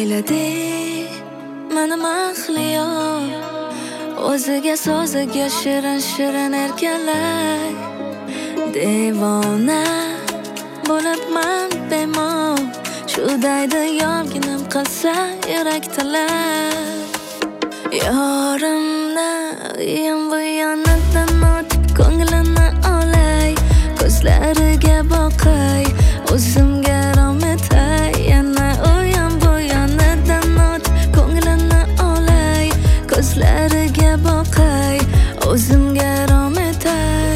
ayladi meni mahliyo, o'ziga so'ziga shirin shirin erkalay. Devona bo'libman bemor, shu daydi yorginim qilsa yurak talab. Yorimni uyim bu yonidan o'tib ko'nglini olay, ko'zlariga boqay, o'zimga rom etay. Yana uyim bu yonidan o'tib ko'nglini olay, ko'zlariga boqay, o'zimga rom etay.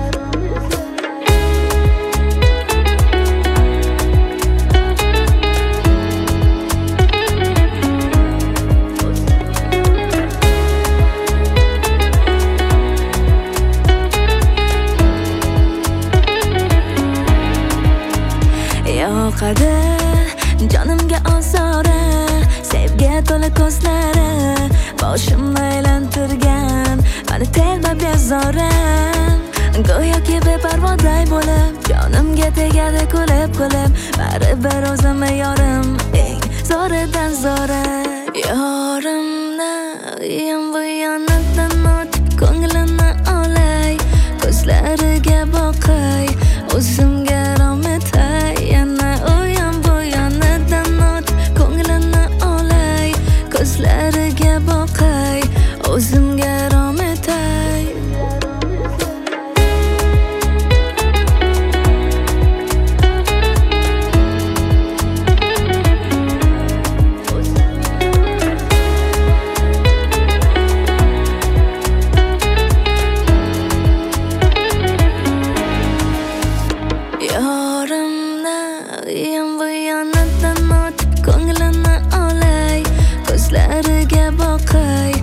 Yoqadi jonimga ozora, sevgiga to'la ko'zlari, boshimni aylantirgan meni telba bezorim. Go'yoki beparvoday bo'lib jonimga tegadi kulib-kulib, baribir o'zimni yorim eng zo'ridan zo'ri. Yorimni uyim bu yonidan o'tib ko'nglini olay, ko'zlariga boqay, o'zimga rom etay. Yana uyim bu yonidan o'tib ko'nglini olay, ko'zlariga boqay, o'zimga rom etay. Yorimni uyim bu yonidan o'tib ko'nglini olay, ko'zlariga boqay,